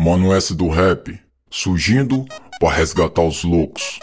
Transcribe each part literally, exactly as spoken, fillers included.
Mano S do rap, surgindo pra resgatar os loucos.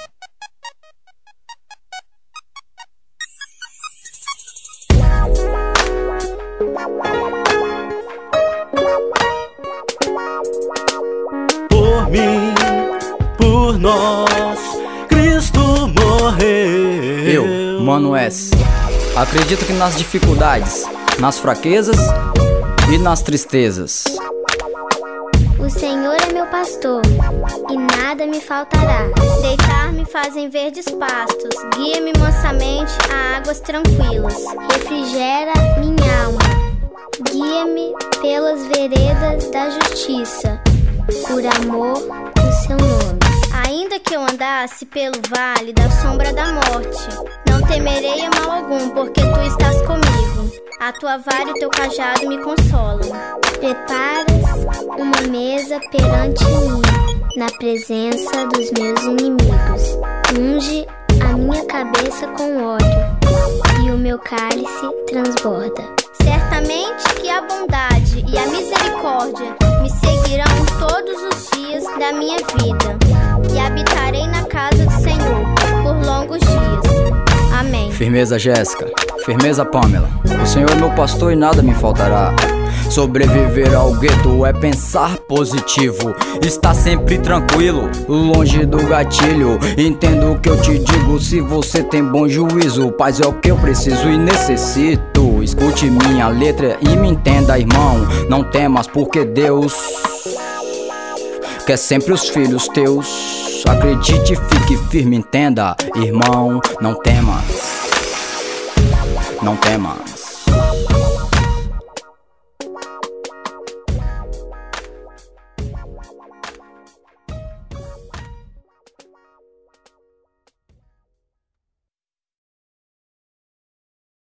Por mim, por nós, Cristo morreu. Eu, Mano S, acredito que nas dificuldades, nas fraquezas e nas tristezas, o Senhor é meu pastor, e nada me faltará. Deitar-me fazem verdes pastos, guia-me mansamente a águas tranquilas. Refrigera minha alma, guia-me pelas veredas da justiça, por amor do seu nome. Ainda que eu andasse pelo vale da sombra da morte, não temerei a mal algum, porque tu estás comigo. A tua vara e o teu cajado me consolam. Preparas uma mesa perante mim, na presença dos meus inimigos. Unge a minha cabeça com óleo, e o meu cálice transborda. Certamente que a bondade e a misericórdia me seguirão todos os dias da minha vida, e habitarei na casa do Senhor por longos dias. Amém. Firmeza, Jéssica, firmeza, Pamela. O Senhor é meu pastor e nada me faltará. Sobreviver ao gueto é pensar positivo, estar sempre tranquilo, longe do gatilho. Entendo o que eu te digo, se você tem bom juízo. Paz é o que eu preciso e necessito. Escute minha letra e me entenda, irmão. Não temas, porque Deus quer sempre os filhos teus. Acredite, fique firme, entenda, irmão. Não temas, não temas.